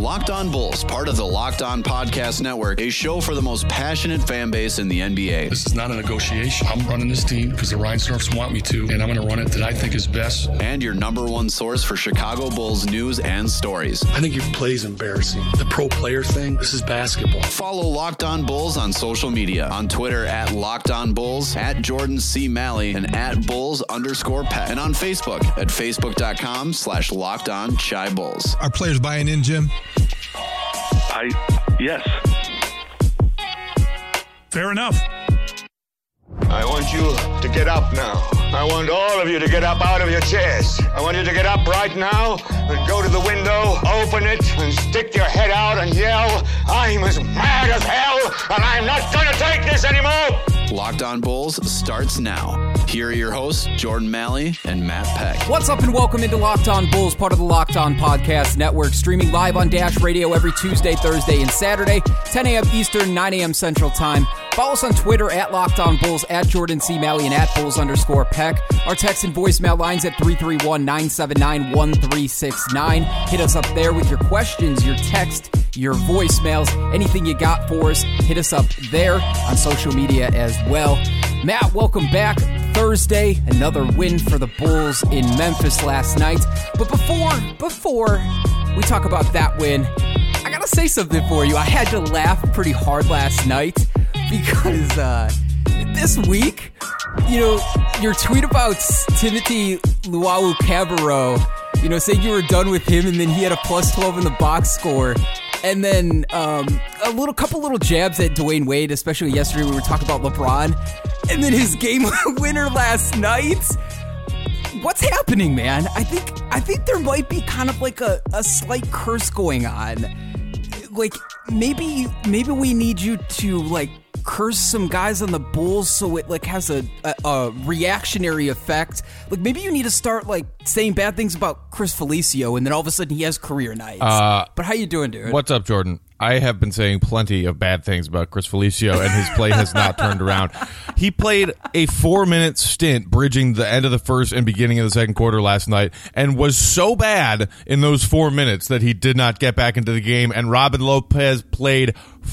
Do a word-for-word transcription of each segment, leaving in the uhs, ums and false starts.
Locked On Bulls, part of the Locked On Podcast Network, a show for the most passionate fan base in the N B A. This is not a negotiation. I'm running this team because the Reinsdorfs want me to, and I'm going to run it that I think is best. And your number one source for Chicago Bulls news and stories. I think your play is embarrassing. The pro player thing, this is basketball. Follow Locked On Bulls on social media. On Twitter at Locked On Bulls, at Jordan C. Malley, and at Bulls underscore Pet. And on Facebook at facebook.com slash Locked On Chi Bulls. Are players buying in, Jim? I, yes. Fair enough. I want you to get up now. I want all of you to get up out of your chairs. I want you to get up right now and go to the window, open it, and stick your head out and yell, I'm as mad as hell, and I'm not going to take this anymore. Locked On Bulls starts now. Here are your hosts, Jordan Malley and Matt Peck. What's up and welcome into Locked On Bulls, part of the Locked On Podcast Network, streaming live on Dash Radio every Tuesday, Thursday, and Saturday, ten a.m. Eastern, nine a.m. Central Time. Follow us on Twitter at Locked On Bulls, at Jordan C. Malley, and at Bulls underscore Peck. Our text and voicemail lines at three three one, nine seven nine, one three six nine. Hit us up there with your questions, your text, your voicemails, anything you got for us. Hit us up there on social media as well. Matt, welcome back. Thursday, another win for the Bulls in Memphis last night. But before, before we talk about that win, I gotta say something for you. I had to laugh pretty hard last night because uh, this week, you know, your tweet about Timothy Luwawu-Cabarrot, you know, saying you were done with him, and then he had a plus twelve in the box score. And then um, a little couple little jabs at Dwayne Wade, especially yesterday when we were talking about LeBron. And then his game winner last night. What's happening, man? I think I think there might be kind of like a, a slight curse going on. Like maybe maybe we need you to like curse some guys on the Bulls so it like has a, a, a reactionary effect. Like maybe you need to start like saying bad things about Chris Felicio, and then all of a sudden he has career nights. Uh, but how you doing, dude? What's up, Jordan? I have been saying plenty of bad things about Chris Felicio, and his play has not turned around. He played a four-minute stint bridging the end of the first and beginning of the second quarter last night, and was so bad in those four minutes that he did not get back into the game, and Robin Lopez played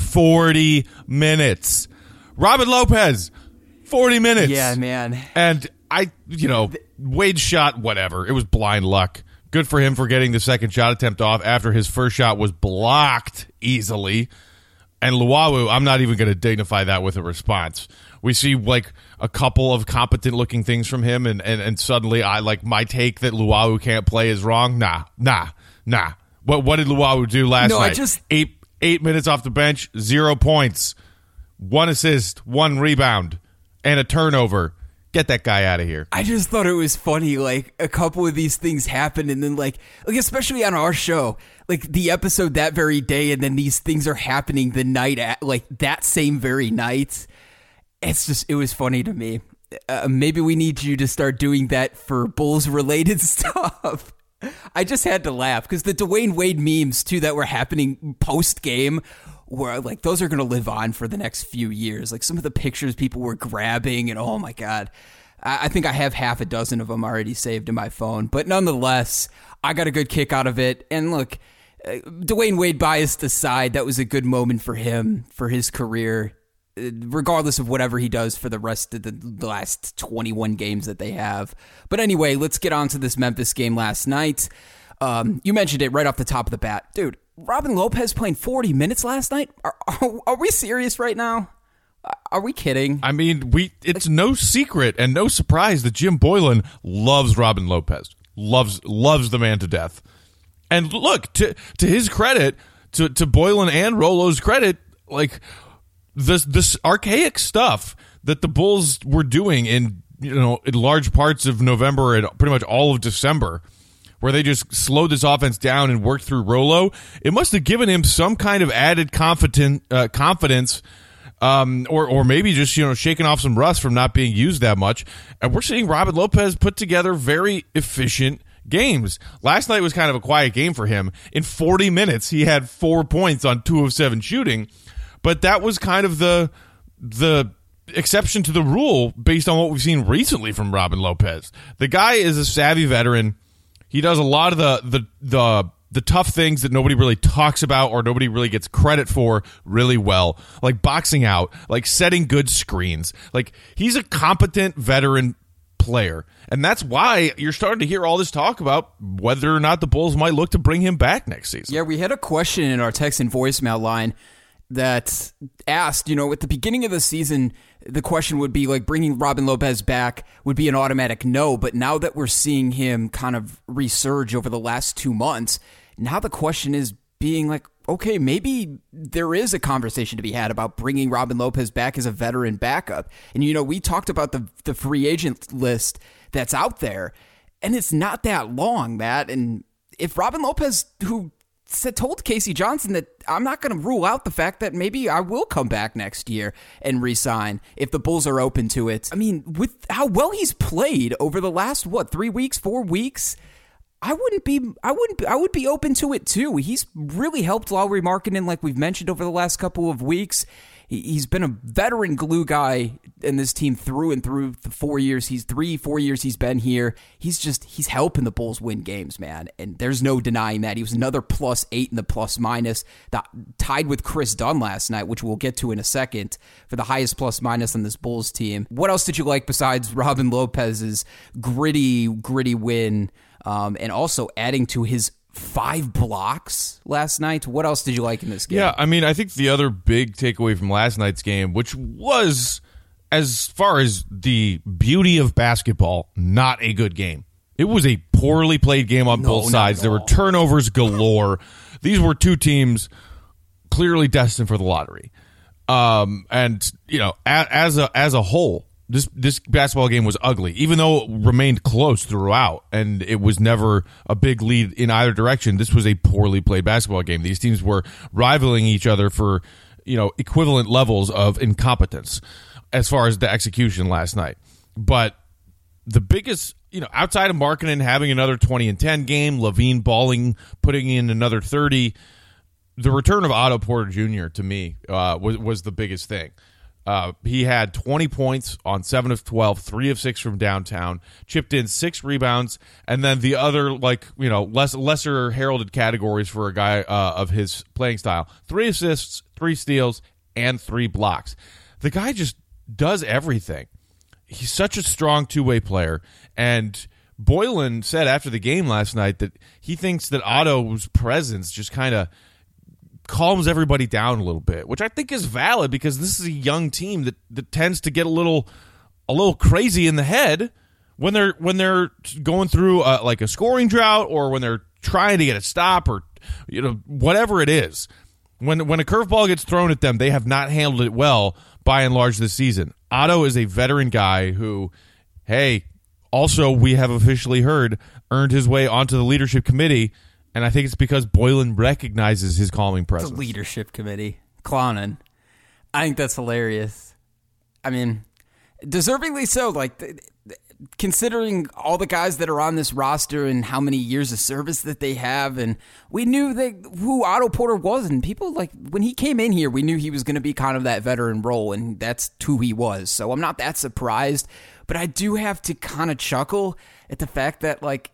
forty minutes. Robin Lopez, forty minutes. Yeah, man. And I, you know, Wade shot, whatever. It was blind luck. Good for him for getting the second shot attempt off after his first shot was blocked easily. And Luwawu, I'm not even going to dignify that with a response. We see like a couple of competent looking things from him, and, and, and suddenly I like my take that Luwawu can't play is wrong. Nah, nah, nah. What what did Luwawu do last no, night? I just eight eight minutes off the bench, zero points, one assist, one rebound, and a turnover. Get that guy out of here. I just thought it was funny, like, a couple of these things happened, and then, like, like especially on our show, like, the episode that very day, and then these things are happening the night, at, like, that same very night. It's just, it was funny to me. Uh, maybe we need you to start doing that for Bulls-related stuff. I just had to laugh, because the Dwayne Wade memes, too, that were happening post-game, where like those are going to live on for the next few years. Like some of the pictures people were grabbing, and oh my God, I, I think I have half a dozen of them already saved in my phone. But nonetheless, I got a good kick out of it. And look, uh, Dwayne Wade biased aside, that was a good moment for him, for his career, uh, regardless of whatever he does for the rest of the, the last twenty-one games that they have. But anyway, let's get on to this Memphis game last night. Um, you mentioned it right off the top of the bat. Dude, Robin Lopez playing forty minutes last night? Are, are, are we serious right now? Are we kidding? I mean, we it's no secret and no surprise that Jim Boylan loves Robin Lopez. Loves loves the man to death. And look, to to his credit, to, to Boylan and Rolo's credit, like this this archaic stuff that the Bulls were doing in, you know, in large parts of November and pretty much all of December, where they just slowed this offense down and worked through Rolo, it must have given him some kind of added confident, uh, confidence, um, or or maybe just, you know, shaking off some rust from not being used that much. And we're seeing Robin Lopez put together very efficient games. Last night was kind of a quiet game for him. In forty minutes, he had four points on two of seven shooting, but that was kind of the the exception to the rule based on what we've seen recently from Robin Lopez. The guy is a savvy veteran. He does a lot of the the the the tough things that nobody really talks about or nobody really gets credit for really well, like boxing out, like setting good screens. Like, he's a competent veteran player, and that's why you're starting to hear all this talk about whether or not the Bulls might look to bring him back next season. Yeah, we had a question in our text and voicemail line that asked, you know, at the beginning of the season, the question would be like, bringing Robin Lopez back would be an automatic no, but now that we're seeing him kind of resurge over the last two months, now the question is being like, okay, maybe there is a conversation to be had about bringing Robin Lopez back as a veteran backup. And, you know, we talked about the the free agent list that's out there, and it's not that long, Matt. And if Robin Lopez, who said, told Casey Johnson that I'm not going to rule out the fact that maybe I will come back next year and re-sign if the Bulls are open to it. I mean, with how well he's played over the last, what, three weeks, four weeks, I wouldn't be, I wouldn't, be, I would be open to it too. He's really helped Lauri Markkanen, like we've mentioned over the last couple of weeks. He's been a veteran glue guy in this team through and through the four years. He's three, four years he's been here. He's just, he's helping the Bulls win games, man. And there's no denying that. He was another plus eight in the plus minus, that, tied with Chris Dunn last night, which we'll get to in a second, for the highest plus minus on this Bulls team. What else did you like besides Robin Lopez's gritty, gritty win, um, and also adding to his five blocks last night? What else did you like in this game? Yeah, I mean, I think the other big takeaway from last night's game, which was, as far as the beauty of basketball, not a good game. It was a poorly played game on no, both sides. There all. were turnovers galore. These were two teams clearly destined for the lottery. Um, and, you know, as, as a as a whole, This this basketball game was ugly, even though it remained close throughout, and it was never a big lead in either direction. This was a poorly played basketball game. These teams were rivaling each other for, you know, equivalent levels of incompetence as far as the execution last night. But the biggest, you know, outside of Markkanen having another twenty and ten game, LaVine balling, putting in another thirty, the return of Otto Porter Junior to me uh, was was the biggest thing. Uh, he had twenty points on seven of twelve, three of six from downtown, chipped in six rebounds, and then the other, like, you know, less lesser heralded categories for a guy uh, of his playing style: three assists, three steals, and three blocks. The guy just does everything. He's such a strong two-way player, and Boylen said after the game last night that he thinks that Otto's presence just kind of calms everybody down a little bit, which I think is valid because this is a young team that, that tends to get a little a little crazy in the head when they're when they're going through a, like a scoring drought, or when they're trying to get a stop, or, you know, whatever it is. When when a curveball gets thrown at them, they have not handled it well by and large this season. Otto is a veteran guy who, hey, also we have officially heard, earned his way onto the leadership committee. And I think it's because Boylen recognizes his calming presence. The leadership committee. Clowning. I think that's hilarious. I mean, deservingly so. Like, th- th- considering all the guys that are on this roster and how many years of service that they have. And we knew that who Otto Porter was. And people, like, when he came in here, we knew he was going to be kind of that veteran role. And that's who he was. So I'm not that surprised. But I do have to kind of chuckle at the fact that, like,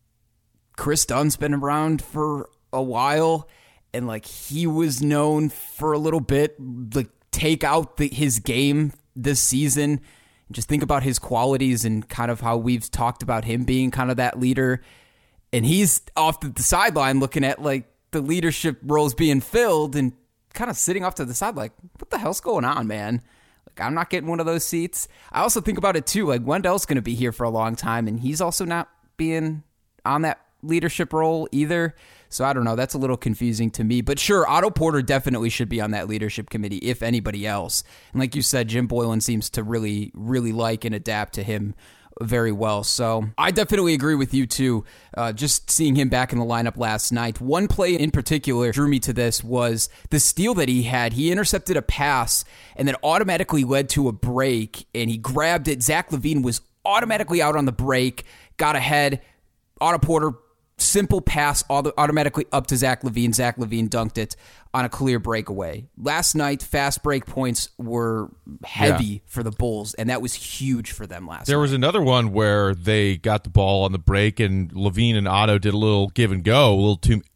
Chris Dunn's been around for a while, and like he was known for a little bit, like take out the, his game this season. Just think about his qualities and kind of how we've talked about him being kind of that leader. And he's off the, the sideline looking at like the leadership roles being filled and kind of sitting off to the side like, what the hell's going on, man? Like, I'm not getting one of those seats. I also think about it too, like Wendell's going to be here for a long time, and he's also not being on that leadership role either. So I don't know. That's a little confusing to me. But sure, Otto Porter definitely should be on that leadership committee, if anybody else. And like you said, Jim Boylen seems to really, really like and adapt to him very well. So I definitely agree with you too. Uh, just seeing him back in the lineup last night. One play in particular drew me to this was the steal that he had. He intercepted a pass and then automatically led to a break, and he grabbed it. Zach LaVine was automatically out on the break, got ahead. Otto Porter, simple pass automatically up to Zach LaVine. Zach LaVine dunked it on a clear breakaway. Last night, fast break points were heavy yeah. for the Bulls, and that was huge for them last there night. Was another one where they got the ball on the break, and LaVine and Otto did a little give and go, a little too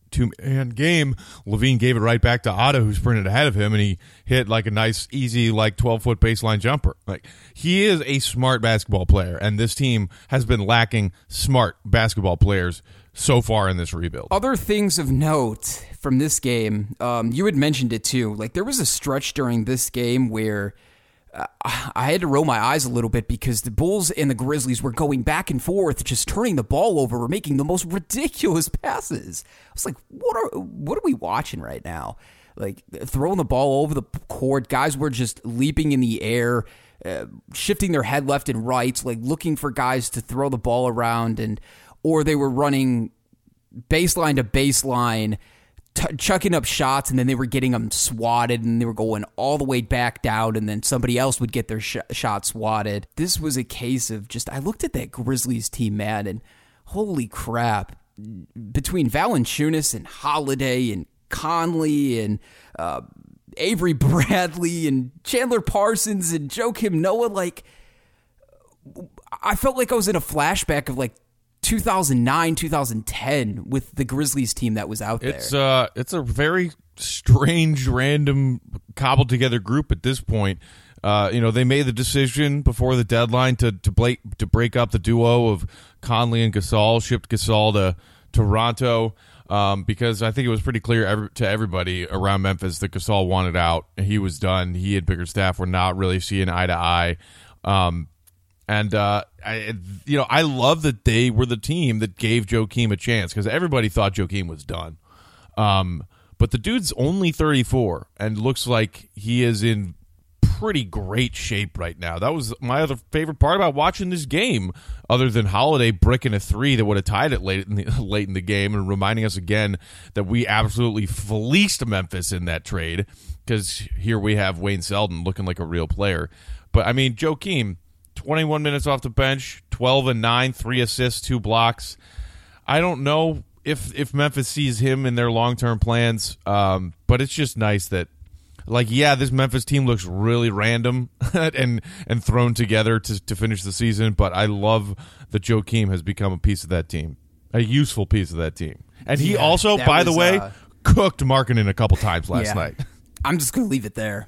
two-man game. LaVine gave it right back to Otto, who sprinted ahead of him, and he hit like a nice, easy, like twelve-foot baseline jumper. Like, he is a smart basketball player, and this team has been lacking smart basketball players so far in this rebuild. Other things of note from this game, um, you had mentioned it too. Like, there was a stretch during this game where uh, I had to roll my eyes a little bit because the Bulls and the Grizzlies were going back and forth, just turning the ball over, making the most ridiculous passes. I was like, what are what are we watching right now? Like, throwing the ball over the court, guys were just leaping in the air, uh, shifting their head left and right, like looking for guys to throw the ball around, and or they were running baseline to baseline, T- chucking up shots, and then they were getting them swatted, and they were going all the way back down, and then somebody else would get their sh- shot swatted. This was a case of just, I looked at that Grizzlies team, man, and holy crap. Between Valanciunas and Holiday and Conley and uh, Avery Bradley and Chandler Parsons and Joakim Noah, like, I felt like I was in a flashback of like two thousand nine, two thousand ten with the Grizzlies team that was out there. It's uh, it's a very strange, random, cobbled together group at this point. Uh, you know, they made the decision before the deadline to to break to break up the duo of Conley and Gasol, shipped Gasol to Toronto um, because I think it was pretty clear every, to everybody around Memphis that Gasol wanted out. He was done. He and Bickerstaff were not really seeing eye to eye. Um, And, uh, I, you know, I love that they were the team that gave Joakim a chance because everybody thought Joakim was done. Um, but the dude's only thirty-four and looks like he is in pretty great shape right now. That was my other favorite part about watching this game, other than Holiday bricking a three that would have tied it late in the, late in the game and reminding us again that we absolutely fleeced Memphis in that trade because here we have Wayne Selden looking like a real player. But, I mean, Joakim, twenty-one minutes off the bench, twelve and nine, three assists, two blocks. I don't know if if Memphis sees him in their long-term plans, um, but it's just nice that, like, yeah, this Memphis team looks really random and and thrown together to, to finish the season, but I love that Joakim has become a piece of that team, a useful piece of that team. And he yeah, also, by was, the way, uh, cooked Markkanen a couple times last yeah. night. I'm just going to leave it there.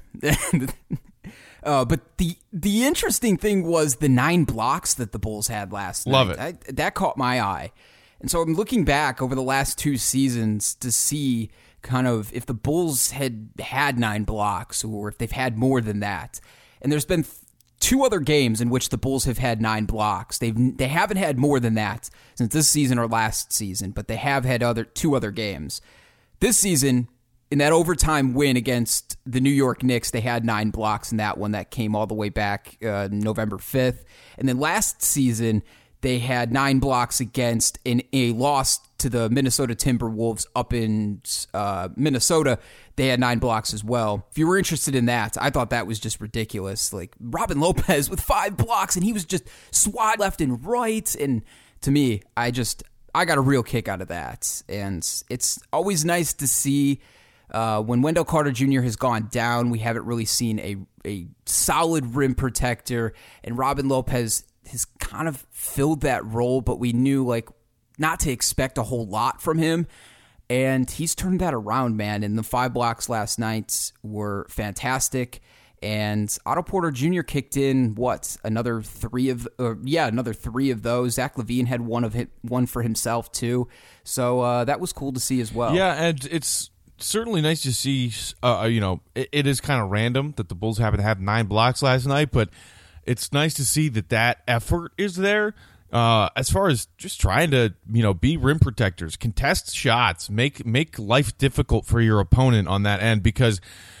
Uh, but the the interesting thing was the nine blocks that the Bulls had last Love night. it. I, that caught my eye. And so I'm looking back over the last two seasons to see kind of if the Bulls had had nine blocks or if they've had more than that. And there's been th- two other games in which the Bulls have had nine blocks. They've they haven't had more than that since this season or last season, but they have had other two other games. This season, in that overtime win against the New York Knicks, they had nine blocks in that one that came all the way back uh, November fifth. And then last season, they had nine blocks against in a loss to the Minnesota Timberwolves up in uh, Minnesota. They had nine blocks as well. If you were interested in that, I thought that was just ridiculous. Like Robin Lopez with five blocks, and he was just swat left and right. And to me, I just, I got a real kick out of that. And it's always nice to see Uh, when Wendell Carter Junior has gone down, we haven't really seen a, a solid rim protector, and Robin Lopez has kind of filled that role, but we knew like not to expect a whole lot from him, and he's turned that around, man, and the five blocks last night were fantastic, and Otto Porter Junior kicked in, what, another three of, or yeah, another three of those. Zach LaVine had one of him, one for himself too, so uh, that was cool to see as well. Yeah, and it's certainly nice to see, uh, you know, it, it is kind of random that the Bulls happen to have nine blocks last night, but it's nice to see that that effort is there uh, as far as just trying to, you know, be rim protectors, contest shots, make make life difficult for your opponent on that end, because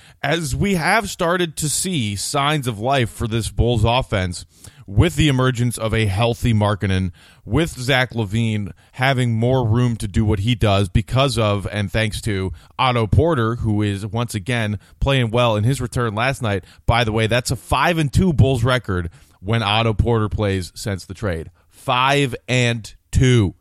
as we have started to see signs of life for this Bulls offense with the emergence of a healthy Markkanen, with Zach LaVine having more room to do what he does because of and thanks to Otto Porter, who is once again playing well in his return last night. By the way, that's a five and two Bulls record when Otto Porter plays since the trade. Five and two.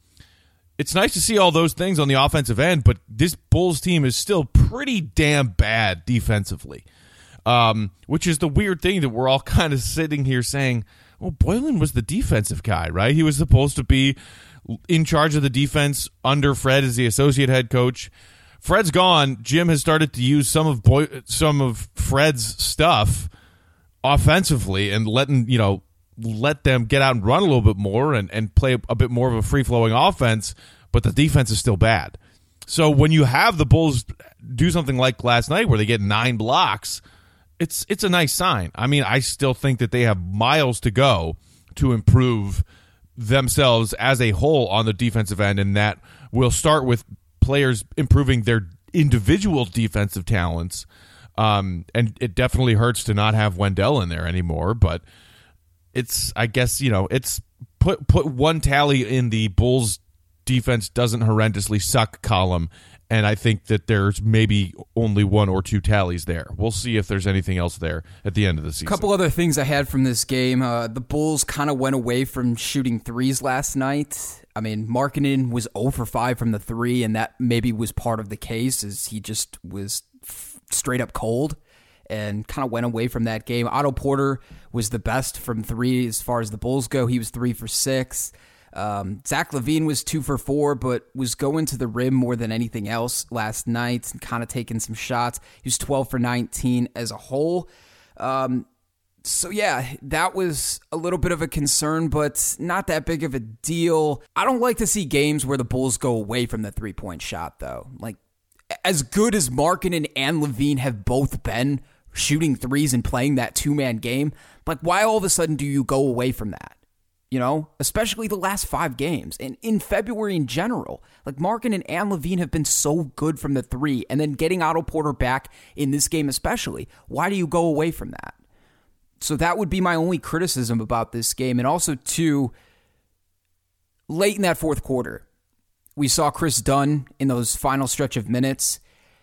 It's nice to see all those things on the offensive end, but this Bulls team is still pretty damn bad defensively. um, which is the weird thing that we're all kind of sitting here saying, well, Boylen was the defensive guy, right? He was supposed to be in charge of the defense under Fred as the associate head coach. Fred's gone. Jim has started to use some of Boy, some of Fred's stuff offensively and letting, you know, let them get out and run a little bit more and, and play a bit more of a free-flowing offense, but the defense is still bad. So when you have the Bulls do something like last night where they get nine blocks, it's it's a nice sign. I mean, I still think that they have miles to go to improve themselves as a whole on the defensive end, and that will start with players improving their individual defensive talents. Um, and it definitely hurts to not have Wendell in there anymore, but it's, I guess, you know, it's put put one tally in the Bulls defense doesn't horrendously suck column, and I think that there's maybe only one or two tallies there. We'll see if there's anything else there at the end of the season. A couple other things I had from this game. Uh, the Bulls kind of went away from shooting threes last night. I mean, Markkanen was zero for five from the three, and that maybe was part of the case, as he just was f- straight up cold and kind of went away from that game. Otto Porter was the best from three as far as the Bulls go. He was three for six. Um, Zach LaVine was two for four, but was going to the rim more than anything else last night and kind of taking some shots. He was twelve for nineteen as a whole. Um, so yeah, that was a little bit of a concern, but not that big of a deal. I don't like to see games where the Bulls go away from the three-point shot, though. Like, as good as Markkanen and LaVine have both been shooting threes and playing that two-man game, like, why all of a sudden do you go away from that? You know, especially the last five games and in February in general. Like, Markkanen and LaVine have been so good from the three, and then getting Otto Porter back in this game especially. Why do you go away from that? So that would be my only criticism about this game. And also, too, late in that fourth quarter, we saw Chris Dunn in those final stretch of minutes.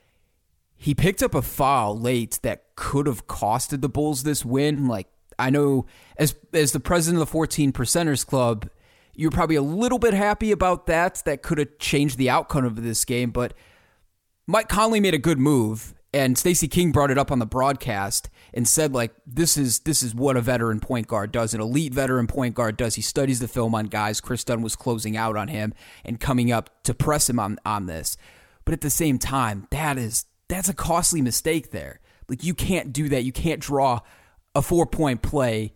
He picked up a foul late that could have costed the Bulls this win. Like, I know as as the president of the fourteen percenters Club, you're probably a little bit happy about that. That could have changed the outcome of this game. But Mike Conley made a good move, and Stacey King brought it up on the broadcast and said, like, this is this is what a veteran point guard does, an elite veteran point guard does. He studies the film on guys. Chris Dunn was closing out on him and coming up to press him on, on this. But at the same time, that is that's a costly mistake there. Like, you can't do that. You can't draw a four-point play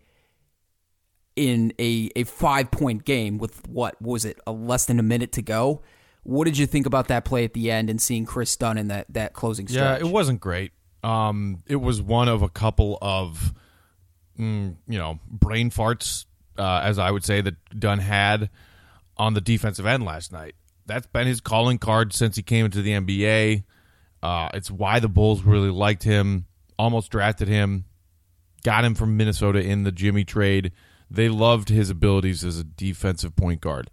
in a, a five-point game with, what was it, a less than a minute to go? What did you think about that play at the end and seeing Chris Dunn in that, that closing stretch? Yeah, it wasn't great. Um, it was one of a couple of, mm, you know, brain farts, uh, as I would say, that Dunn had on the defensive end last night. That's been his calling card since he came into the N B A. Uh, it's why the Bulls really liked him, almost drafted him, got him from Minnesota in the Jimmy trade. They loved his abilities as a defensive point guard.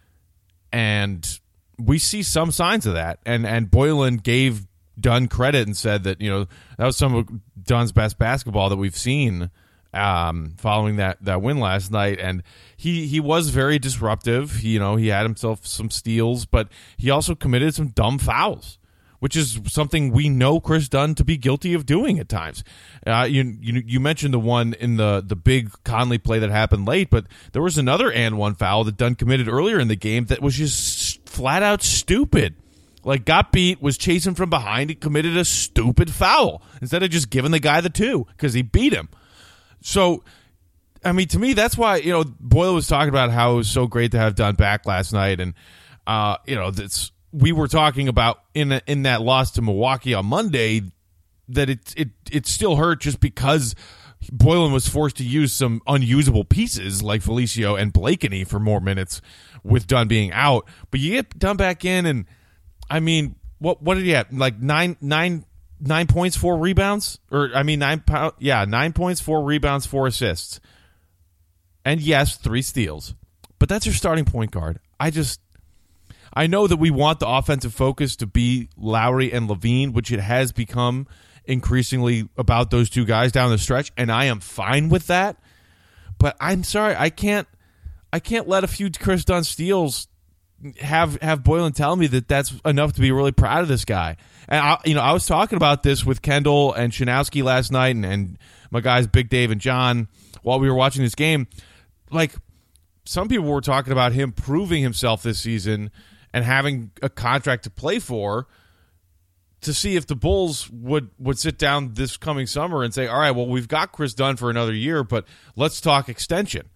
And we see some signs of that. And and Boylen gave Dunn credit and said that, you know, that was some of Dunn's best basketball that we've seen um, following that, that win last night. And he, he was very disruptive. He, you know, he had himself some steals, but he also committed some dumb fouls, which is something we know Chris Dunn to be guilty of doing at times. Uh, you, you you mentioned the one in the, the big Conley play that happened late, but there was another and one foul that Dunn committed earlier in the game that was just flat out stupid. Like, got beat, was chasing from behind, and committed a stupid foul instead of just giving the guy the two because he beat him. So, I mean, to me, that's why, you know, Boyle was talking about how it was so great to have Dunn back last night, and uh, you know, that's. We were talking about in a, in that loss to Milwaukee on Monday that it it it still hurt just because Boylen was forced to use some unusable pieces like Felicio and Blakeney for more minutes with Dunn being out. But you get Dunn back in, and I mean, what what did he have? Like nine nine nine points, four rebounds, or I mean nine yeah nine points, four rebounds, four assists, and yes, three steals. But that's your starting point guard. I just. I know that we want the offensive focus to be Lowry and LaVine, which it has become increasingly about those two guys down the stretch, and I am fine with that. But I'm sorry, I can't I can't let a few Chris Dunn steals have have Boylen tell me that that's enough to be really proud of this guy. And I, you know, I was talking about this with Kendall and Shanowski last night, and, and my guys Big Dave and John while we were watching this game. Like, some people were talking about him proving himself this season and having a contract to play for, to see if the Bulls would, would sit down this coming summer and say, all right, well, we've got Chris Dunn for another year, but let's talk extension.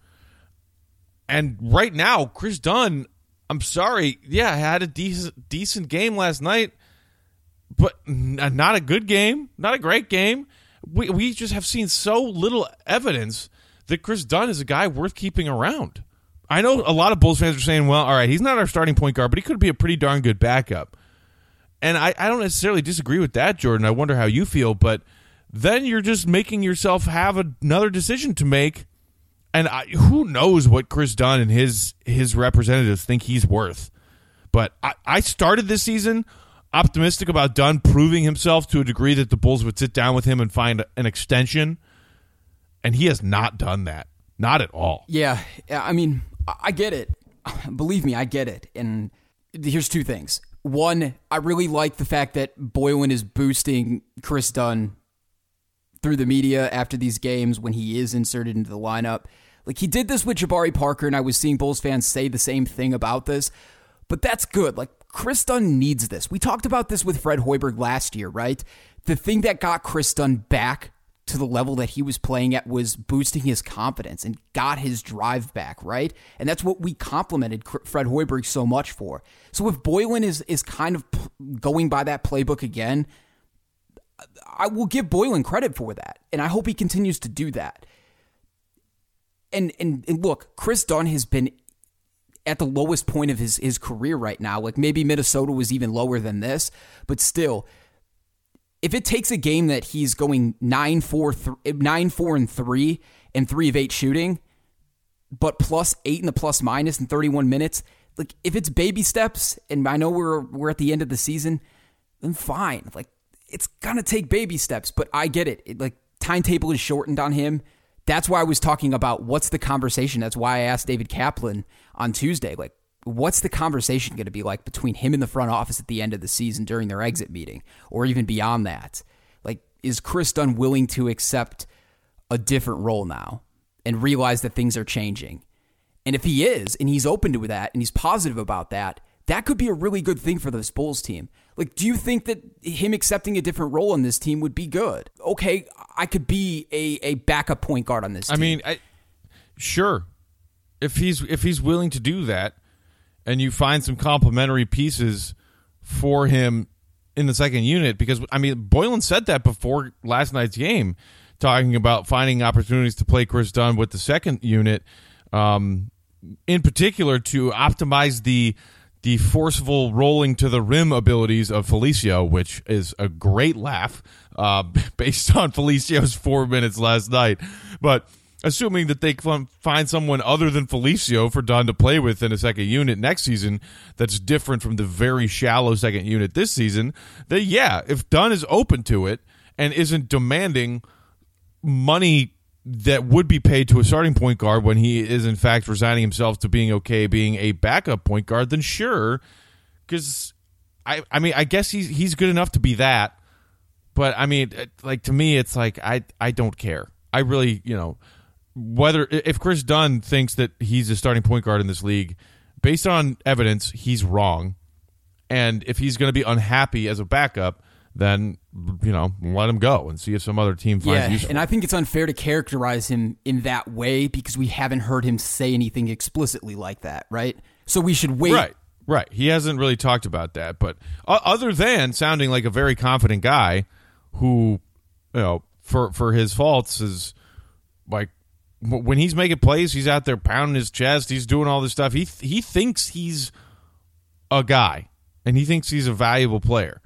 And right now, Chris Dunn, I'm sorry, yeah, had a decent, decent game last night, but not a good game, not a great game. We, we just have seen so little evidence that Chris Dunn is a guy worth keeping around. I know a lot of Bulls fans are saying, well, all right, he's not our starting point guard, but he could be a pretty darn good backup. And I, I don't necessarily disagree with that, Jordan. I wonder how you feel, but then you're just making yourself have another decision to make. And I, who knows what Chris Dunn and his his representatives think he's worth. But I, I started this season optimistic about Dunn proving himself to a degree that the Bulls would sit down with him and find an extension. And he has not done that. Not at all. Yeah, I mean, I get it. Believe me, I get it. And here's two things. One, I really like the fact that Boylen is boosting Chris Dunn through the media after these games when he is inserted into the lineup. Like, he did this with Jabari Parker, and I was seeing Bulls fans say the same thing about this. But that's good. Like, Chris Dunn needs this. We talked about this with Fred Hoiberg last year, right? The thing that got Chris Dunn back to the level that he was playing at was boosting his confidence and got his drive back, right? And that's what we complimented Fred Hoiberg so much for. So if Boylen is is kind of going by that playbook again, I will give Boylen credit for that, and I hope he continues to do that. And and, and look, Chris Dunn has been at the lowest point of his, his career right now. Like, maybe Minnesota was even lower than this, but still, if it takes a game that he's going nine four and three and three of eight shooting, but plus eight in the plus minus in thirty-one minutes, like, if it's baby steps, and I know we're we're at the end of the season, then fine. Like, it's gonna take baby steps, but I get it. it like, timetable is shortened on him. That's why I was talking about what's the conversation. That's why I asked David Kaplan on Tuesday, like, what's the conversation going to be like between him and the front office at the end of the season during their exit meeting, or even beyond that? Like, is Chris Dunn willing to accept a different role now and realize that things are changing? And if he is, and he's open to that, and he's positive about that, that could be a really good thing for this Bulls team. Like, do you think that him accepting a different role in this team would be good? Okay, I could be a, a backup point guard on this team. I mean, I, sure. If he's if he's willing to do that, and you find some complementary pieces for him in the second unit, because, I mean, Boylen said that before last night's game, talking about finding opportunities to play Chris Dunn with the second unit, um, in particular to optimize the the forceful rolling to the rim abilities of Felicio, which is a great laugh uh, based on Felicio's four minutes last night. But assuming that they find someone other than Felicio for Dunn to play with in a second unit next season that's different from the very shallow second unit this season, then yeah, if Dunn is open to it and isn't demanding money that would be paid to a starting point guard when he is in fact resigning himself to being okay being a backup point guard, then sure, because I, I mean, I guess he's he's good enough to be that, but I mean, like, to me, it's like I I don't care. I really, you know, whether if Chris Dunn thinks that he's a starting point guard in this league, based on evidence, he's wrong, and if he's going to be unhappy as a backup, then, you know, let him go and see if some other team finds yeah, useful. And I think it's unfair to characterize him in that way because we haven't heard him say anything explicitly like that, right? So we should wait. Right, right. He hasn't really talked about that, but uh, other than sounding like a very confident guy who, you know, for, for his faults is like, when he's making plays, he's out there pounding his chest, he's doing all this stuff. He he thinks he's a guy, and he thinks he's a valuable player.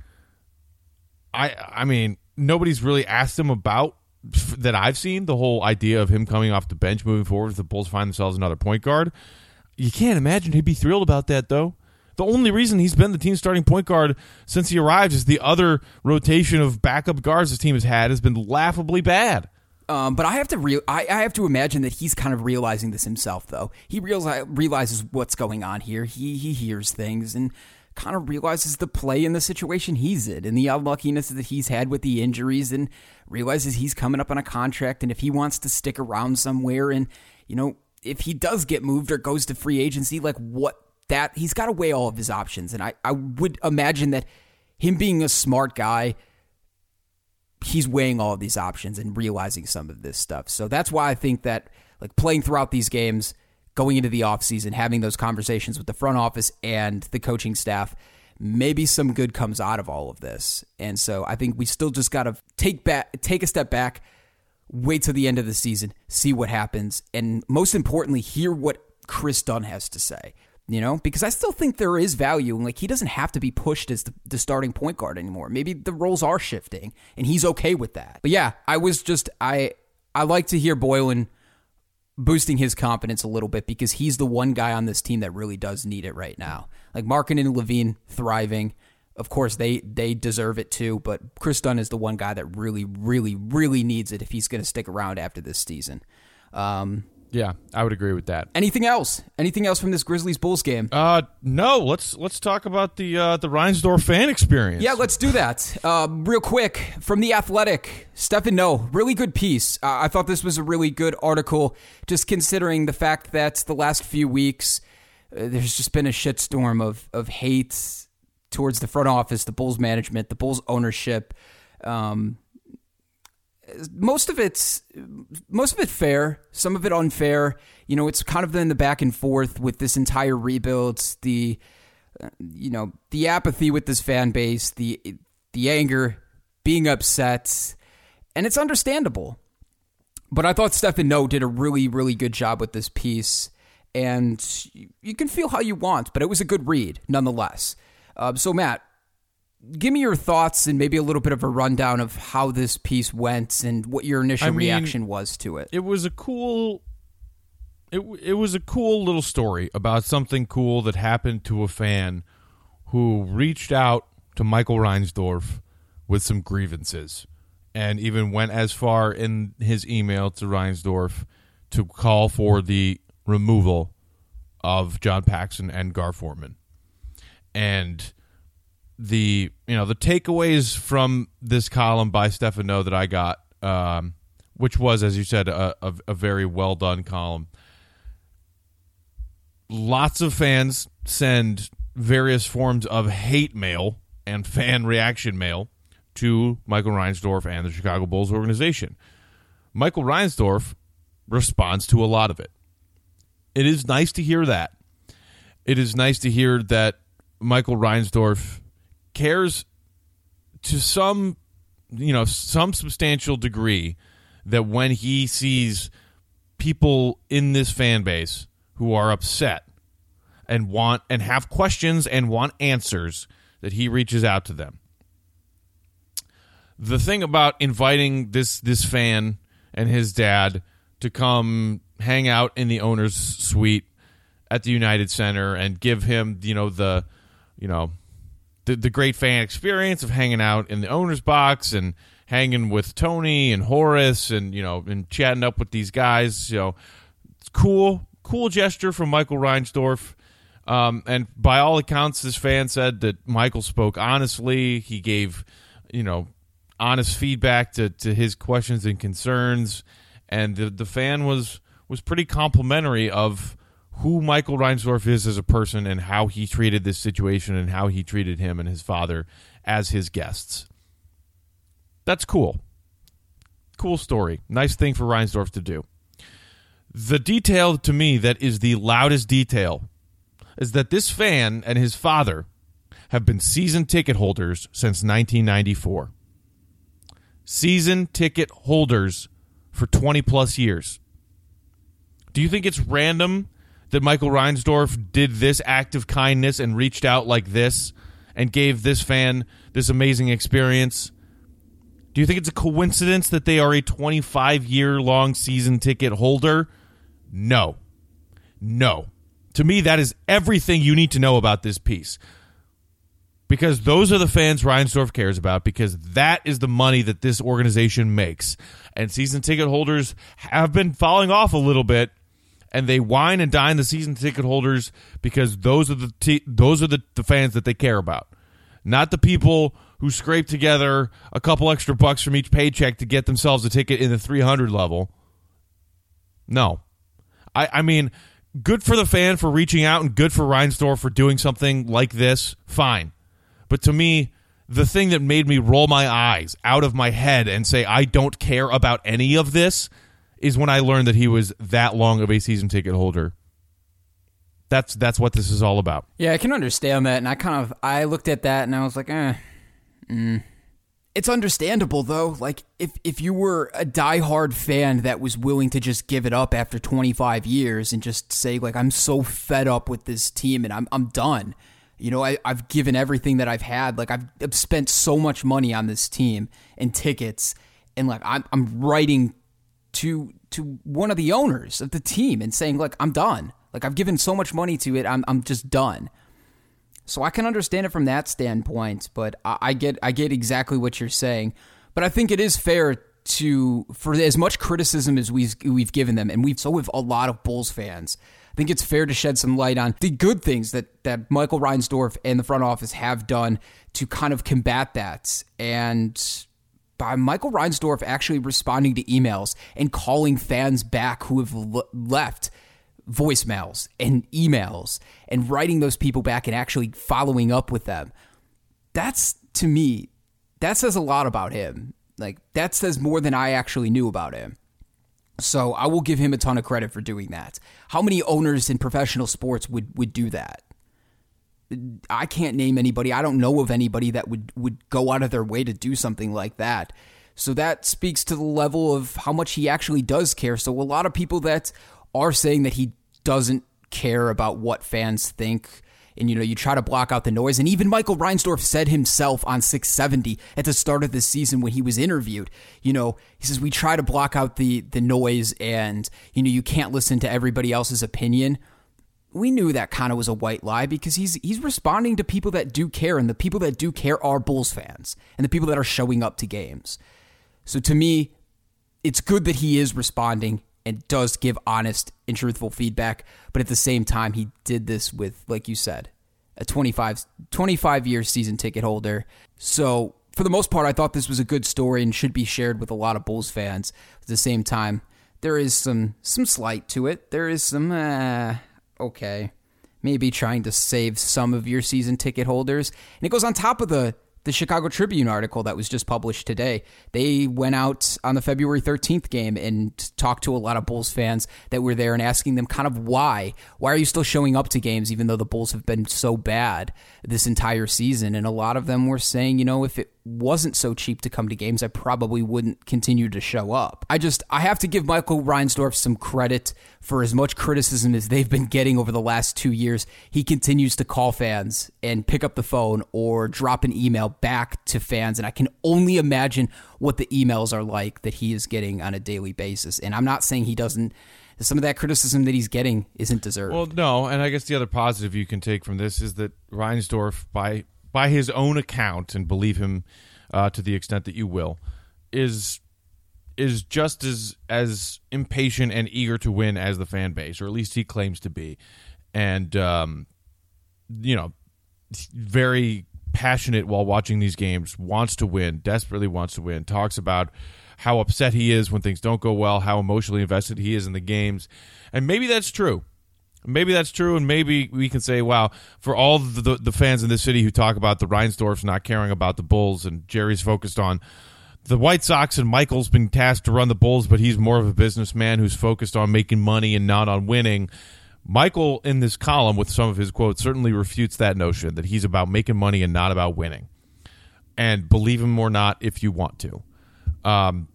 I I mean, nobody's really asked him about, that I've seen, the whole idea of him coming off the bench moving forward if the Bulls find themselves another point guard. You can't imagine he'd be thrilled about that, though. The only reason he's been the team's starting point guard since he arrived is the other rotation of backup guards this team has had has been laughably bad. Um, but I have to re- I, I have to imagine that he's kind of realizing this himself, though. He realize, realizes what's going on here. He he hears things and kind of realizes the play in the situation he's in and the unluckiness that he's had with the injuries, and realizes he's coming up on a contract, and if he wants to stick around somewhere, and you know, if he does get moved or goes to free agency, like what that he's got to weigh all of his options. And I, I would imagine that him being a smart guy, he's weighing all of these options and realizing some of this stuff. So that's why I think that like playing throughout these games, going into the offseason, having those conversations with the front office and the coaching staff, maybe some good comes out of all of this. And so I think we still just got to take back, take a step back, wait till the end of the season, see what happens, and most importantly, hear what Chris Dunn has to say. You know, because I still think there is value, and like he doesn't have to be pushed as the, the starting point guard anymore. Maybe the roles are shifting, and he's okay with that. But yeah, I was just I I like to hear Boylen boosting his confidence a little bit, because he's the one guy on this team that really does need it right now. Like Markkanen and Levine thriving, of course they they deserve it too. But Chris Dunn is the one guy that really, really, really needs it if he's going to stick around after this season. Um, Yeah, I would agree with that. Anything else? Anything else from this Grizzlies Bulls game? Uh, no. Let's let's talk about the uh, the Reinsdorf fan experience. Yeah, let's do that. Uh, real quick, from The Athletic, Stefan No, really good piece. Uh, I thought this was a really good article, just considering the fact that the last few weeks, uh, there's just been a shitstorm of of hate towards the front office, the Bulls management, the Bulls ownership. Um, Most of it's most of it fair, some of it unfair. You know, it's kind of been the back and forth with this entire rebuild, the uh, you know, the apathy with this fan base, the the anger, being upset, and it's understandable. But I thought Stefan No did a really, really good job with this piece, and you can feel how you want, but it was a good read nonetheless. Uh, so, Matt, give me your thoughts and maybe a little bit of a rundown of how this piece went and what your initial I mean, reaction was to it. It was a cool, it it was a cool little story about something cool that happened to a fan who reached out to Michael Reinsdorf with some grievances, and even went as far in his email to Reinsdorf to call for the removal of John Paxson and Gar Forman. And the you know the takeaways from this column by Stefan No that I got, um, which was, as you said, a, a, a very well done column. Lots of fans send various forms of hate mail and fan reaction mail to Michael Reinsdorf and the Chicago Bulls organization. Michael Reinsdorf responds to a lot of it. It is nice to hear that. It is nice to hear that Michael Reinsdorf cares to some, you know, some substantial degree that when he sees people in this fan base who are upset and want and have questions and want answers, that he reaches out to them. The thing about inviting this this fan and his dad to come hang out in the owner's suite at the United Center and give him, you know, the, you know, the the great fan experience of hanging out in the owner's box and hanging with Tony and Horace and, you know, and chatting up with these guys, you know, it's cool, cool gesture from Michael Reinsdorf. Um, and by all accounts, this fan said that Michael spoke honestly. He gave, you know, honest feedback to, to his questions and concerns. And the, the fan was, was pretty complimentary of who Michael Reinsdorf is as a person and how he treated this situation and how he treated him and his father as his guests. That's cool. Cool story. Nice thing for Reinsdorf to do. The detail to me that is the loudest detail is that this fan and his father have been season ticket holders since nineteen ninety-four. Season ticket holders for twenty plus years. Do you think it's random that Michael Reinsdorf did this act of kindness and reached out like this and gave this fan this amazing experience? Do you think it's a coincidence that they are a twenty-five year long season ticket holder? No. No. To me, that is everything you need to know about this piece. because those are the fans Reinsdorf cares about, because that is the money that this organization makes. And season ticket holders have been falling off a little bit, and they wine and dine the season ticket holders because those are the t- those are the, the fans that they care about, not the people who scrape together a couple extra bucks from each paycheck to get themselves a ticket in the three hundred level. No. I, I mean, good for the fan for reaching out and good for Reinsdorf for doing something like this, fine. But to me, the thing that made me roll my eyes out of my head and say I don't care about any of this is when I learned that he was that long of a season ticket holder. That's that's what this is all about. Yeah, I can understand that, and I kind of I looked at that and I was like, eh. Mm. It's understandable though. Like if if you were a diehard fan that was willing to just give it up after twenty-five years and just say like I'm so fed up with this team and I'm I'm done. You know, I, I've given everything that I've had. Like, I've, I've spent so much money on this team and tickets. And, like, I'm, I'm writing to to one of the owners of the team and saying, like, I'm done. Like, I've given so much money to it. I'm I'm just done. So I can understand it from that standpoint. But I, I get I get exactly what you're saying. But I think it is fair to, for as much criticism as we've, we've given them, and we've so with a lot of Bulls fans, I think it's fair to shed some light on the good things that, that Michael Reinsdorf and the front office have done to kind of combat that. And by Michael Reinsdorf actually responding to emails and calling fans back who have l- left voicemails and emails and writing those people back and actually following up with them. That's, to me, that says a lot about him. Like, that says more than I actually knew about him. So I will give him a ton of credit for doing that. How many owners in professional sports would, would do that? I can't name anybody. I don't know of anybody that would, would go out of their way to do something like that. So that speaks to the level of how much he actually does care. So a lot of people that are saying that he doesn't care about what fans think, and, you know, you try to block out the noise. And even Michael Reinsdorf said himself on six seventy at the start of the season when he was interviewed, you know, he says, we try to block out the, the noise and, you know, you can't listen to everybody else's opinion. We knew that kind of was a white lie because he's he's responding to people that do care, and the people that do care are Bulls fans and the people that are showing up to games. So to me, it's good that he is responding and does give honest and truthful feedback, but at the same time, he did this with, like you said, a twenty-five, twenty-five-year season ticket holder. So, for the most part, I thought this was a good story and should be shared with a lot of Bulls fans. At the same time, there is some some slight to it. There is some, uh, okay, maybe trying to save some of your season ticket holders. And it goes on top of the The Chicago Tribune article that was just published today. They went out on the February thirteenth game and talked to a lot of Bulls fans that were there and asking them kind of why. Why are you still showing up to games even though the Bulls have been so bad this entire season? And a lot of them were saying, you know, if it wasn't so cheap to come to games, I probably wouldn't continue to show up. I just, I have to give Michael Reinsdorf some credit for as much criticism as they've been getting over the last two years. He continues to call fans and pick up the phone or drop an email back to fans. And I can only imagine what the emails are like that he is getting on a daily basis. And I'm not saying he doesn't, some of that criticism that he's getting isn't deserved. Well, no, and I guess the other positive you can take from this is that Reinsdorf, by by his own account, and believe him uh, to the extent that you will, is is just as as impatient and eager to win as the fan base, or at least he claims to be, and um, you know, very passionate while watching these games, wants to win, desperately wants to win, talks about how upset he is when things don't go well, how emotionally invested he is in the games, and maybe that's true. Maybe that's true, and maybe we can say, wow, for all the, the, the fans in this city who talk about the Reinsdorfs not caring about the Bulls, and Jerry's focused on the White Sox, and Michael's been tasked to run the Bulls, but he's more of a businessman who's focused on making money and not on winning. Michael, in this column, with some of his quotes, certainly refutes that notion that he's about making money and not about winning. And believe him or not, if you want to. Um,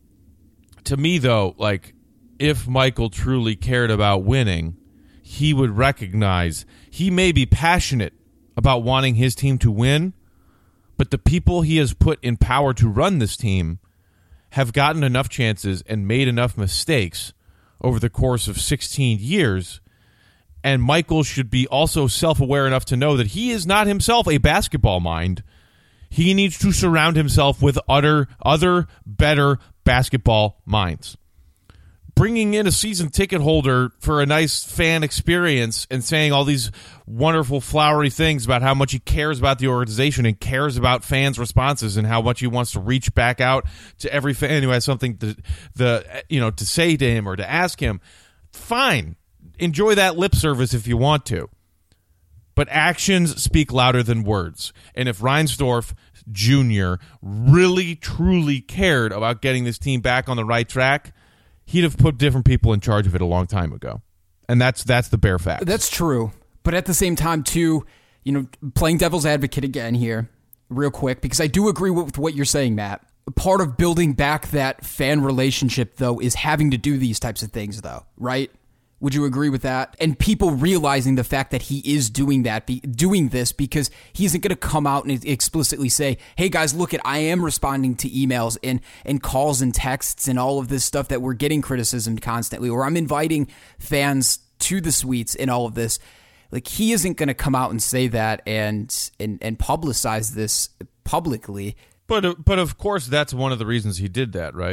to me, though, like, if Michael truly cared about winning, he would recognize he may be passionate about wanting his team to win, but the people he has put in power to run this team have gotten enough chances and made enough mistakes over the course of sixteen years And Michael should be also self-aware enough to know that he is not himself a basketball mind. He needs to surround himself with other, other better basketball minds. Bringing in a season ticket holder for a nice fan experience and saying all these wonderful flowery things about how much he cares about the organization and cares about fans' responses and how much he wants to reach back out to every fan who has something to, the, you know, to say to him or to ask him, fine. Enjoy that lip service if you want to. But actions speak louder than words. And if Reinsdorf Junior really, truly cared about getting this team back on the right track, he'd have put different people in charge of it a long time ago. And that's that's the bare fact. That's true. But at the same time, too, you know, playing devil's advocate again here, real quick, because I do agree with what you're saying, Matt. Part of building back that fan relationship, though, is having to do these types of things, though, right? Would you agree with that? And people realizing the fact that he is doing that, be, doing this, because he isn't going to come out and explicitly say, hey guys, look at, I am responding to emails and, and calls and texts and all of this stuff that we're getting criticism constantly, or I'm inviting fans to the suites and all of this. Like, he isn't going to come out and say that and, and, and publicize this publicly. But, but of course, that's one of the reasons he did that, right?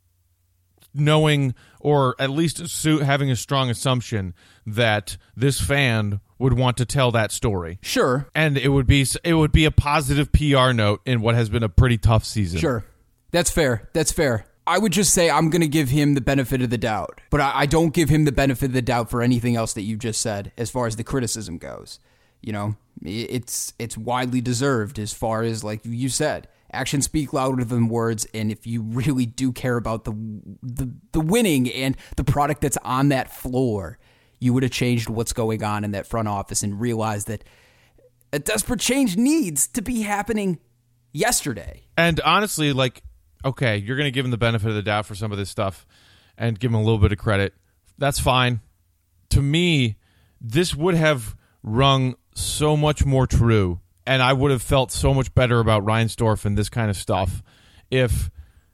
Knowing, or at least assu- having a strong assumption that this fan would want to tell that story. Sure. And it would be it would be a positive P R note in what has been a pretty tough season. Sure. That's fair. That's fair. I would just say I'm going to give him the benefit of the doubt, but I, I don't give him the benefit of the doubt for anything else that you just said as far as the criticism goes. You know, it's it's widely deserved as far as, like you said, actions speak louder than words, and if you really do care about the, the the winning and the product that's on that floor, you would have changed what's going on in that front office and realized that a desperate change needs to be happening yesterday. And honestly, like, okay, you're going to give him the benefit of the doubt for some of this stuff and give him a little bit of credit. That's fine. To me, this would have rung so much more true, and I would have felt so much better about Reinsdorf and this kind of stuff if,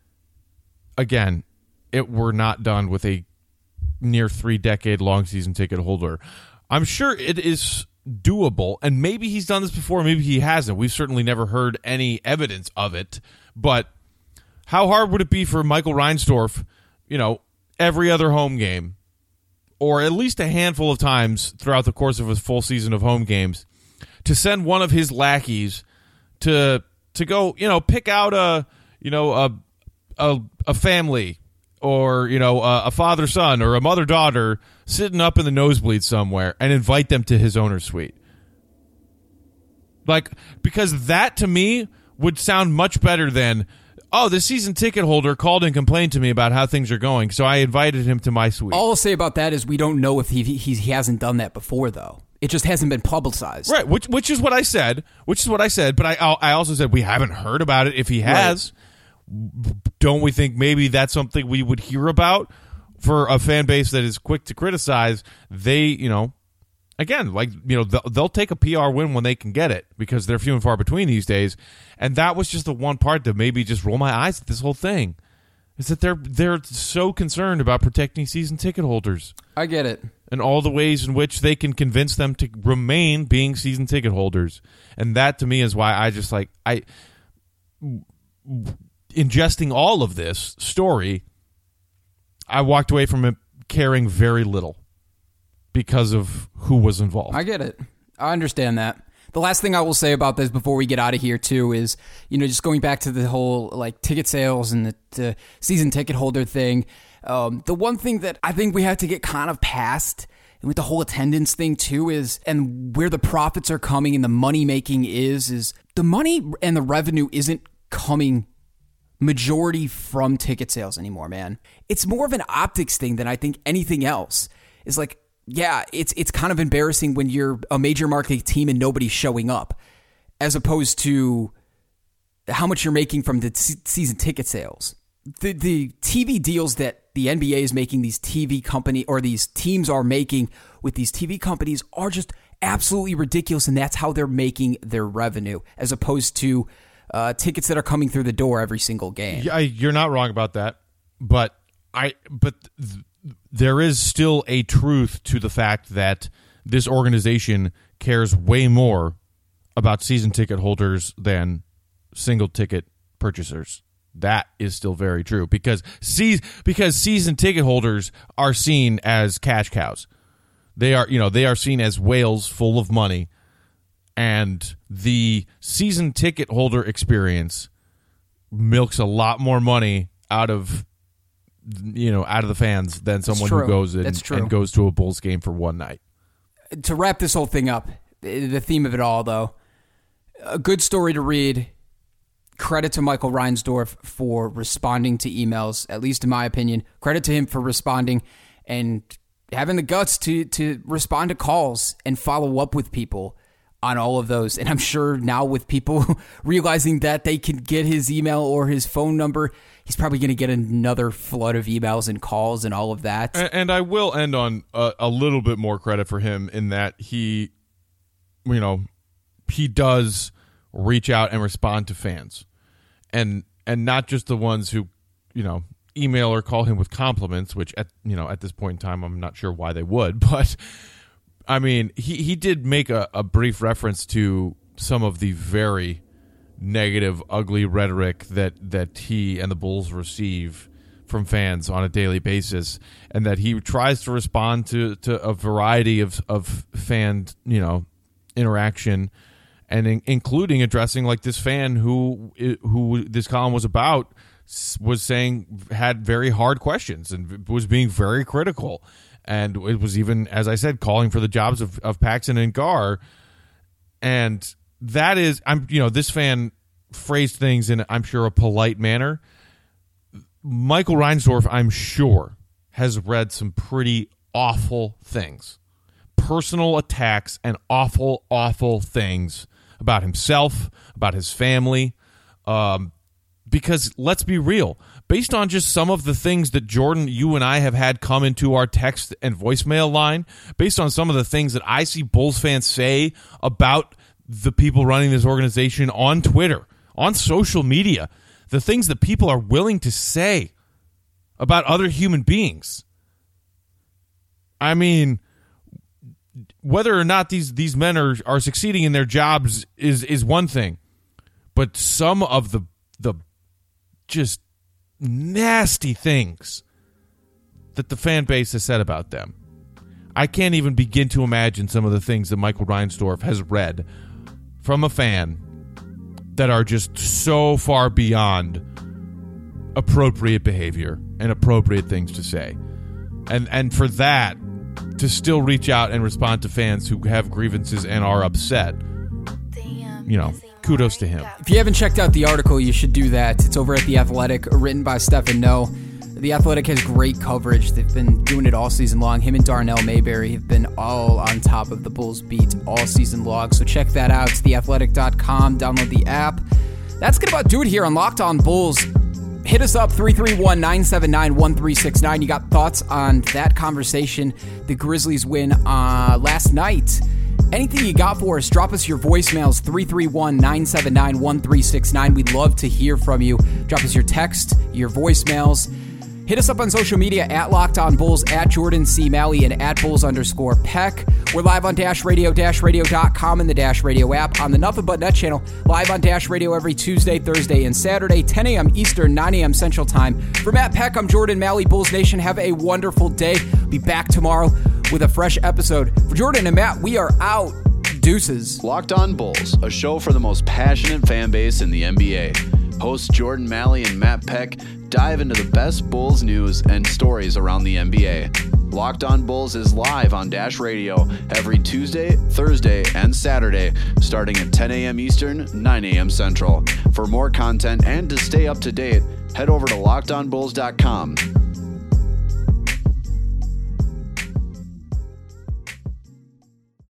again, it were not done with a near three-decade-long season ticket holder. I'm sure it is doable, and maybe he's done this before, maybe he hasn't. We've certainly never heard any evidence of it, but how hard would it be for Michael Reinsdorf, you know, every other home game, or at least a handful of times throughout the course of his full season of home games, to send one of his lackeys to to go, you know, pick out a, you know, a a, a family, or, you know, a, a father-son or a mother-daughter sitting up in the nosebleed somewhere and invite them to his owner's suite. Like, because that to me would sound much better than, oh, the season ticket holder called and complained to me about how things are going, so I invited him to my suite. All I'll say about that is we don't know if he he, he hasn't done that before, though. It just hasn't been publicized. Right, which which is what I said, which is what I said, but I I also said we haven't heard about it if he has. Right. Don't we think maybe that's something we would hear about for a fan base that is quick to criticize? They, you know, again, like, you know, they'll, they'll take a P R win when they can get it because they're few and far between these days. And that was just the one part that maybe just roll my eyes at this whole thing, is that they're they're so concerned about protecting season ticket holders. I get it. And all the ways in which they can convince them to remain being season ticket holders. And that to me is why I just like, I, ingesting all of this story, I walked away from it caring very little because of who was involved. I get it. I understand that. The last thing I will say about this before we get out of here, too, is, you know, just going back to the whole, like, ticket sales and the, the season ticket holder thing. Um, the one thing that I think we have to get kind of past, and with the whole attendance thing, too, is, and where the profits are coming and the money making is, is the money and the revenue isn't coming majority from ticket sales anymore, man. It's more of an optics thing than I think anything else. It's like, yeah, it's it's kind of embarrassing when you're a major marketing team and nobody's showing up, as opposed to how much you're making from the t- season ticket sales. The the T V deals that the N B A is making, these T V company or these teams are making with these T V companies are just absolutely ridiculous, and that's how they're making their revenue, as opposed to uh, tickets that are coming through the door every single game. Yeah, you're not wrong about that, but I but. Th- there is still a truth to the fact that this organization cares way more about season ticket holders than single ticket purchasers. That is still very true because se- because season ticket holders are seen as cash cows. They are, you know, they are seen as whales full of money, and the season ticket holder experience milks a lot more money out of, you know, out of the fans than someone who goes in and goes to a Bulls game for one night. To wrap this whole thing up, the theme of it all, though, a good story to read. Credit to Michael Reinsdorf for responding to emails, at least in my opinion. Credit to him for responding and having the guts to to respond to calls and follow up with people on all of those. And I'm sure now with people realizing that they can get his email or his phone number, he's probably going to get another flood of emails and calls and all of that. And, and I will end on a, a little bit more credit for him in that he, you know, he does reach out and respond to fans, and and not just the ones who, you know, email or call him with compliments, which at you know at this point in time I'm not sure why they would, but I mean he he did make a, a brief reference to some of the very negative, ugly rhetoric that that he and the Bulls receive from fans on a daily basis, and that he tries to respond to to a variety of of fan you know interaction. And in, including addressing like this fan who who this column was about was saying had very hard questions and was being very critical. And it was even, as I said, calling for the jobs of, of Paxson and Gar. And that is, I'm you know, this fan phrased things in, I'm sure, a polite manner. Michael Reinsdorf, I'm sure, has read some pretty awful things. Personal attacks and awful, awful things about himself, about his family, um, because let's be real, based on just some of the things that Jordan, you and I have had come into our text and voicemail line, based on some of the things that I see Bulls fans say about the people running this organization on Twitter, on social media, the things that people are willing to say about other human beings. I mean, whether or not these, these men are, are succeeding in their jobs is is one thing, but some of the the just nasty things that the fan base has said about them, I can't even begin to imagine some of the things that Michael Reinsdorf has read from a fan that are just so far beyond appropriate behavior and appropriate things to say. And and for that, to still reach out and respond to fans who have grievances and are upset, you know, kudos to him. If you haven't checked out the article, you should do that. It's over at The Athletic, written by Stephen No. The Athletic has great coverage. They've been doing it all season long. Him and Darnell Mayberry have been all on top of the Bulls beat all season long. So check that out. It's the athletic dot com. Download the app. That's going to about do it here on Locked On Bulls. Hit us up, three three one, nine seven nine, one three six nine. You got thoughts on that conversation, the Grizzlies win uh, last night. Anything you got for us, drop us your voicemails, three three one, nine seven nine, one three six nine. We'd love to hear from you. Drop us your text, your voicemails. Hit us up on social media at Locked On Bulls, at Jordan C. Malley, and at Bulls underscore Peck. We're live on Dash Radio, dash radio dot com, and the Dash Radio app, on the Nothing But Net channel, live on Dash Radio every Tuesday, Thursday, and Saturday, ten a.m. Eastern, nine a.m. Central Time. For Matt Peck, I'm Jordan Malley. Bulls Nation, have a wonderful day. Be back tomorrow with a fresh episode. For Jordan and Matt, we are out. Deuces. Locked On Bulls, a show for the most passionate fan base in the N B A. Hosts Jordan Malley and Matt Peck dive into the best Bulls news and stories around the N B A. Locked On Bulls is live on Dash Radio every Tuesday, Thursday, and Saturday, starting at ten a.m. Eastern, nine a.m. Central. For more content and to stay up to date, head over to locked on bulls dot com.